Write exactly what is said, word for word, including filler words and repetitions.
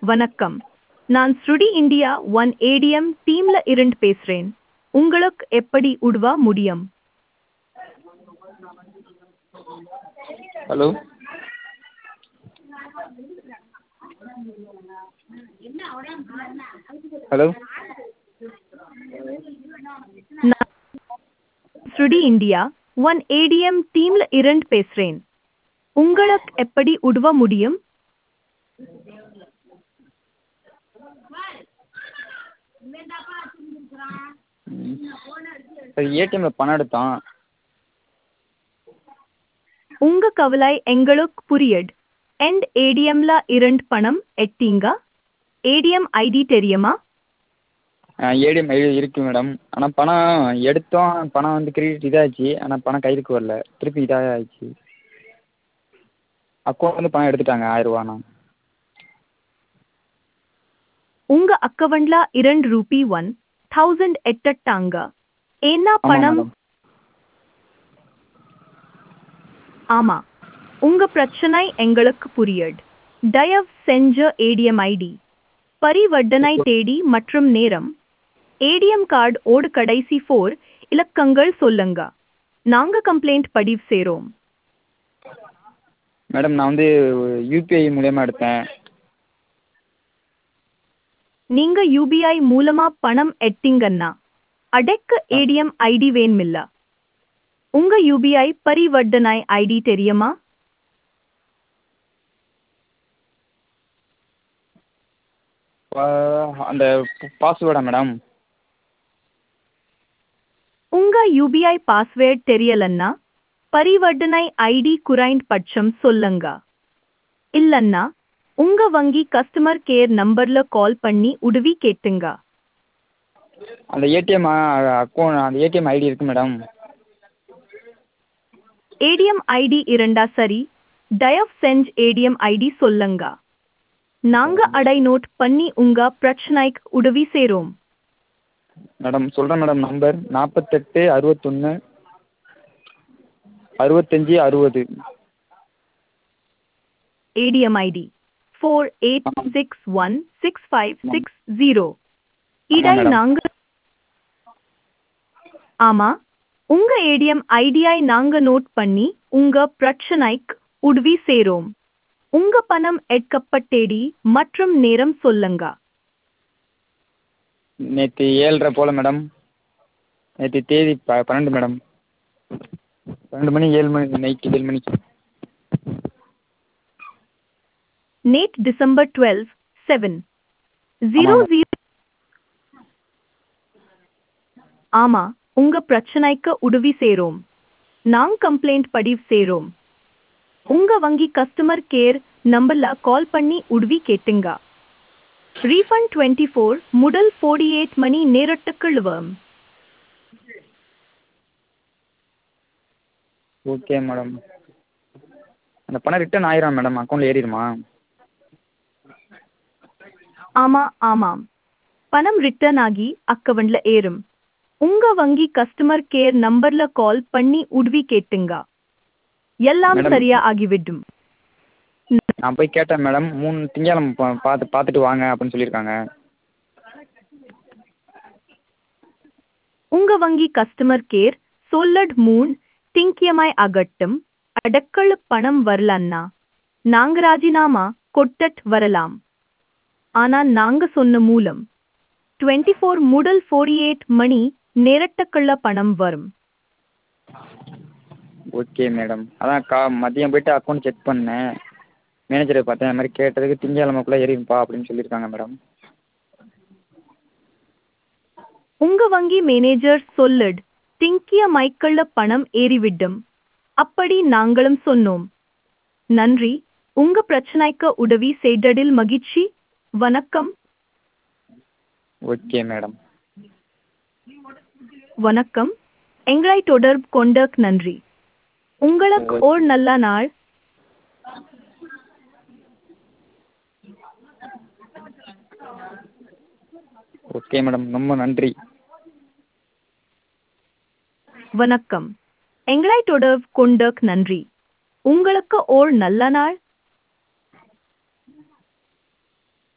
வணக்கம். நான் Shruti India one ATM டீம்ல இருந்து பேசுறேன். உங்களுக்கு எப்படி உதவ முடியும்? ஹலோ. ஹலோ. நான் ஸ்ருடி இந்தியா ஒன் ஏடிஎம் டீம்ல இருந்து பேசுறேன். உங்களுக்கு எப்படி உதவ முடியும்? சார் ஏடிஎம்ல பணம் எடுத்தோம். உங்க கவலை எங்களுக்கு புரியுது. எண்ட் ஏடிஎம்ல இருந்து பணம் எடுத்தீங்க? ஏடிஎம் ஐடி தெரியுமா? ஏடிஎம் ஐடி இருக்கு மேடம். ஆனால் பணம் எடுத்தோம், பணம் வந்து கிரெடிட் இதாகிடுச்சு. ஆனால் பணம் கைக்கு வரல, திருப்பி இதாக ஆயிடுச்சு. அக்கௌண்ட்லேருந்து பணம் எடுத்துட்டாங்க ஆயிரரூவாண்ணா. உங்க அக்கவுண்ட்ல இரண்டு ரூபி ஒன் தௌசண்ட் எட்டட்டாங்க. என்ன ஆமாம் பணம்? மேடம். ஆமா, உங்க பிரச்சனை எங்களுக்கு புரியுது. தயவு செஞ்ச ஏடிஎம் ஐடி, பரிவர்த்தனை தேதி மற்றும் நேரம், ஏடிஎம் கார்டு ஓடு கடைசி ஃபோர் இலக்கங்கள் சொல்லுங்க. நாங்க கம்ப்ளைண்ட் பதிவு செய்றோம். மேடம் நான் வந்து யூபிஐ மூலியமாக எடுத்தேன். நீங்க யூபிஐ மூலமா பணம் எடுத்தீங்கன்னா அடக்க ஏடிஎம் ஐடி வேணுமில்ல. உங்க யூபிஐ பரிவர்த்தனை ஐடி தெரியுமா? பா- அந்த பாஸ்வேர்டா மேடம்? உங்க யூபிஐ பாஸ்வேர்ட் தெரியலன்னா பரிவர்த்தனை ஐடி குறைந்த பட்சம் சொல்லுங்க. இல்லன்னா உங்க வங்கி கஸ்டமர் கேர் நம்பர்ல கால் பண்ணி உதவி கேட்டுங்க. அந்த ஏடிஎம் அக்கௌண்ட், அந்த ஏடிஎம் ஐடி இருக்கு மேடம். ஏடிஎம் ஐடி இரண்டா சரி, தயவு செஞ்சு ஏடிஎம் ஐடி சொல்லுங்க. நாங்க அடை நோட் பண்ணி உங்க பிரச்சனைக்கு உதவி செய்றோம். மேடம் சொல்கிறேன் மேடம். நம்பர் நாற்பத்தெட்டு அறுபத்தொன்று அறுபத்தஞ்சி அறுபது. ATM ID four eight six one six five six zero. இடை மேடம். நாங்க ஆமா, உங்க ஏடிஎம் ஐடியை நாங்க நோட் பண்ணி உங்க பிரச்சனைக்கு உதவி செய்றோம். உங்க பணம் எடுக்கப்பட்டேடி மற்றும் நேரம் சொல்லுங்க. நேற்று ஏழரை போல் மேடம். நேற்று தேதி ப பன்னெண்டு மேடம். பன்னெண்டு மணி ஏழு மணி நைட்டு ஏழு மணிக்கு. நேட் டிசம்பர் டுவெல் செவன் ஜீரோ ஆமாம் ஜீரோ. ஆமா, உங்க பிரச்சனைக்கு உதவி செய்றோம். நாங்க கம்ப்ளைண்ட் பதிவு செய்றோம். உங்க வங்கி கஸ்டமர் கேர் நம்பர்ல கால் பண்ணி உதவி கேட்டுங்க. ரீஃபண்ட் டுவெண்ட்டி ஃபோர் முதல் ஃபோர்ட்டி எயிட் மணி நேரத்துக்குள் வரும். Okay madam. அந்த பணம் ரிட்டர்ன் ஆயிரும் மேடம், அக்கௌண்ட்டில் ஏறிடுமா? ஆமா ஆமாம், பணம் ரிட்டர்ன் ஆகி அக்கவுண்ட்ல ஏறும். உங்க வங்கி கஸ்டமர் கேர் நம்பர்ல கால் பண்ணி உதவி கேட்டுங்க. எல்லாம் மேடம். சரியா ஆகிவிடும். நான் போய் கேட்டேன் மேடம். மூணு திங்கக்கிழமை பா பார்த்து பார்த்துட்டு வாங்க அப்படின்னு சொல்லியிருக்காங்க. உங்க வங்கி கஸ்டமர் கேர் சொல்லட் மூன் திங்கியமாய் அகட்டும். அடக்கள பணம் வரலன்னா நாங்க ராஜினாமா கொட்டட் வரலாம். ஆனா நாங்க சொன்ன மூலம் டுவெண்ட்டி ஃபோர் முதல் ஃபோர்ட்டி எயிட் மணி நேரத்துக்குள்ள பணம் வரும். Okay madam. அதான் கா மதியம் போய்ட்டு அக்கௌண்ட் செக் பண்ணேன். மேனேஜரை பார்த்தேன். அது மாதிரி கேட்டதுக்கு திங்கக்கிழமைக்குள்ளே ஏறிடும்பா அப்படின்னு சொல்லியிருக்காங்க மேடம். உங்க வங்கி மேனேஜர் சொல்லட் திங்கிய மைக்கள்ள பணம் ஏறிவிடும். அப்படி நாங்களும் சொன்னோம். நன்றி. உங்க பிரச்சனைக்கு உதவி செய்ததில் மகிழ்ச்சி. வணக்கம். Okay madam. வணக்கம். எங்களை தொடர்பு கொண்டக் நன்றி. உங்களுக்கு ஓர் நல்ல நாள். ஓகே மேடம், ரொம்ப நன்றி. வணக்கம். எங்களை தொடர்பு கொண்டக் நன்றி. உங்களுக்கு ஓர் நல்ல நாள்.